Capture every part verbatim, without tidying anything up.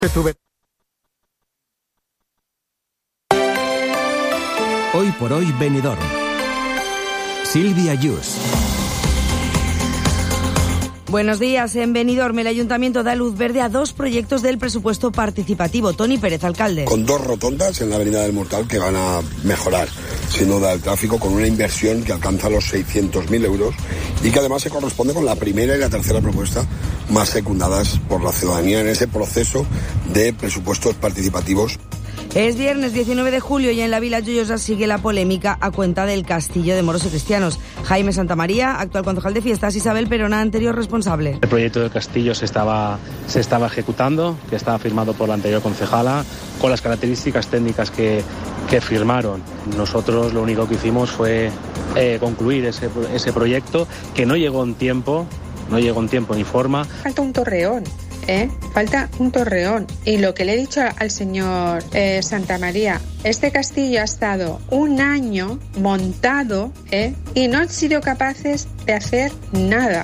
Hoy por hoy Benidorm. Silvia Yus. Buenos días. En Benidorm, el Ayuntamiento da luz verde a dos proyectos del presupuesto participativo. Toni Pérez, alcalde. Con dos rotondas en la avenida del Murtal que van a mejorar, sin duda, el tráfico con una inversión que alcanza los seiscientos mil euros y que además se corresponde con la primera y la tercera propuesta más secundadas por la ciudadanía en ese proceso de presupuestos participativos. Es viernes diecinueve de julio y en la Vila Joyosa sigue la polémica a cuenta del Castillo de Moros y Cristianos. Jaime Santamaría, actual concejal de fiestas, Isabel Perona, anterior responsable. El proyecto del castillo se estaba, se estaba ejecutando, que estaba firmado por la anterior concejala, con las características técnicas que, que firmaron. Nosotros lo único que hicimos fue eh, concluir ese, ese proyecto, que no llegó en tiempo, no llegó en tiempo ni forma. Falta un torreón. ¿Eh? Falta un torreón. Y lo que le he dicho al señor eh, Santamaría, este castillo ha estado un año montado, ¿eh? Y no han sido capaces de hacer nada.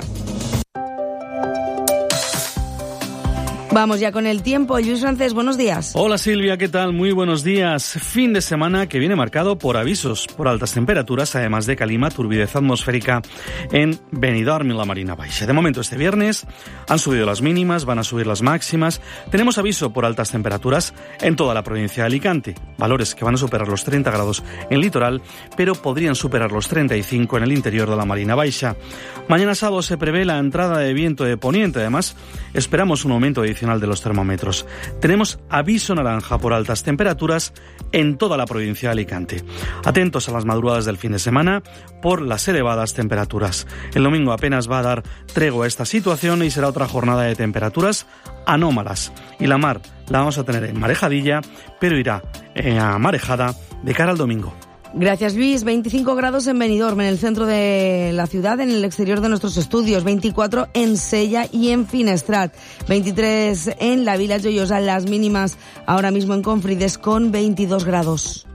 Vamos ya con el tiempo. Luis Francés, buenos días. Hola Silvia, ¿qué tal? Muy buenos días. Fin de semana que viene marcado por avisos por altas temperaturas, además de calima, turbidez atmosférica en Benidorm y la Marina Baixa. De momento este viernes han subido las mínimas, van a subir las máximas. Tenemos aviso por altas temperaturas en toda la provincia de Alicante. Valores que van a superar los treinta grados en el litoral, pero podrían superar los treinta y cinco en el interior de la Marina Baixa. Mañana sábado se prevé la entrada de viento de poniente. Además, esperamos un aumento adicional de los termómetros. Tenemos aviso naranja por altas temperaturas en toda la provincia de Alicante. Atentos a las madrugadas del fin de semana por las elevadas temperaturas. El domingo apenas va a dar tregua a esta situación y será otra jornada de temperaturas anómalas. Y la mar la vamos a tener en marejadilla, pero irá eh, a marejada de cara al domingo. Gracias, Luis. veinticinco grados en Benidorm, en el centro de la ciudad, en el exterior de nuestros estudios. veinticuatro en Sella y en Finestrat. veintitrés en la Vila Joyosa. Las mínimas ahora mismo en Confrides con veintidós grados.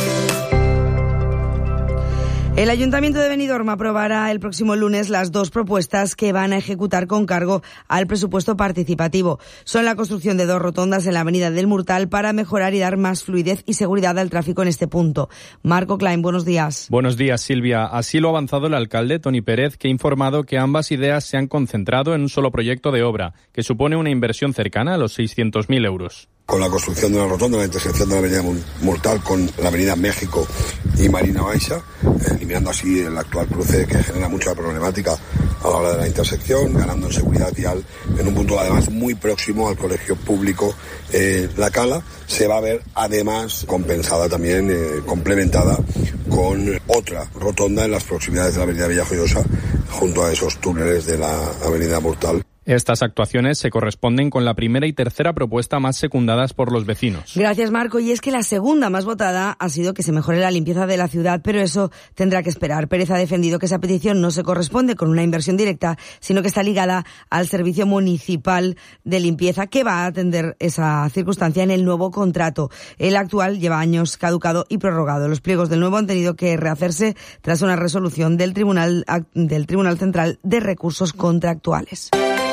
El Ayuntamiento de Benidorm aprobará el próximo lunes las dos propuestas que van a ejecutar con cargo al presupuesto participativo. Son la construcción de dos rotondas en la avenida del Murtal para mejorar y dar más fluidez y seguridad al tráfico en este punto. Marco Klein, buenos días. Buenos días, Silvia. Así lo ha avanzado el alcalde Toni Pérez, que ha informado que ambas ideas se han concentrado en un solo proyecto de obra, que supone una inversión cercana a los seiscientos mil euros. Con la construcción de una rotonda en la intersección de la avenida Murtal con la avenida México y Marina Baixa, eliminando así el actual cruce que genera mucha problemática a la hora de la intersección, ganando en seguridad vial en un punto además muy próximo al colegio público eh, La Cala. Se va a ver además compensada también, eh, complementada con otra rotonda en las proximidades de la avenida Villajoyosa junto a esos túneles de la avenida Murtal. Estas actuaciones se corresponden con la primera y tercera propuesta más secundadas por los vecinos. Gracias, Marco. Y es que la segunda más votada ha sido que se mejore la limpieza de la ciudad, pero eso tendrá que esperar. Pérez ha defendido que esa petición no se corresponde con una inversión directa, sino que está ligada al servicio municipal de limpieza que va a atender esa circunstancia en el nuevo contrato. El actual lleva años caducado y prorrogado. Los pliegos del nuevo han tenido que rehacerse tras una resolución del Tribunal, del Tribunal Central de Recursos Contractuales.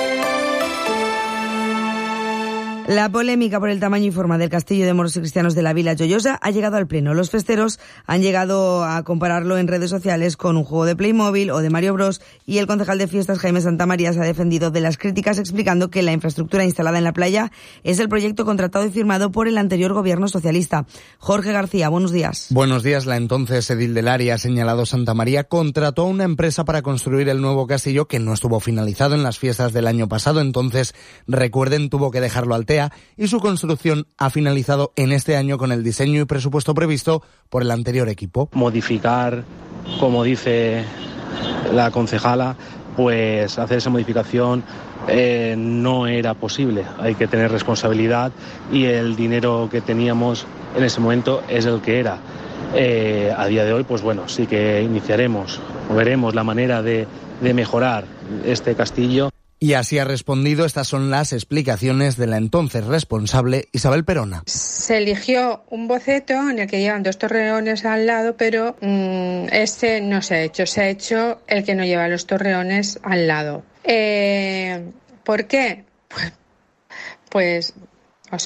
La polémica por el tamaño y forma del Castillo de Moros y Cristianos de la Vila Joyosa ha llegado al pleno. Los festeros han llegado a compararlo en redes sociales con un juego de Playmobil o de Mario Bros. Y el concejal de fiestas, Jaime Santamaría, se ha defendido de las críticas explicando que la infraestructura instalada en la playa es el proyecto contratado y firmado por el anterior gobierno socialista. Jorge García, buenos días. Buenos días. La entonces edil del área, ha señalado Santamaría, contrató a una empresa para construir el nuevo castillo que no estuvo finalizado en las fiestas del año pasado. Entonces, recuerden, tuvo que dejarlo al y su construcción ha finalizado en este año con el diseño y presupuesto previsto por el anterior equipo. Modificar, como dice la concejala, pues hacer esa modificación eh, no era posible. Hay que tener responsabilidad y el dinero que teníamos en ese momento es el que era. Eh, a día de hoy, pues bueno, sí que iniciaremos, veremos la manera de, de mejorar este castillo. Y así ha respondido. Estas son las explicaciones de la entonces responsable Isabel Perona. Se eligió un boceto en el que llevan dos torreones al lado, pero mmm, este no se ha hecho. Se ha hecho el que no lleva los torreones al lado. Eh, ¿Por qué? Pues, pues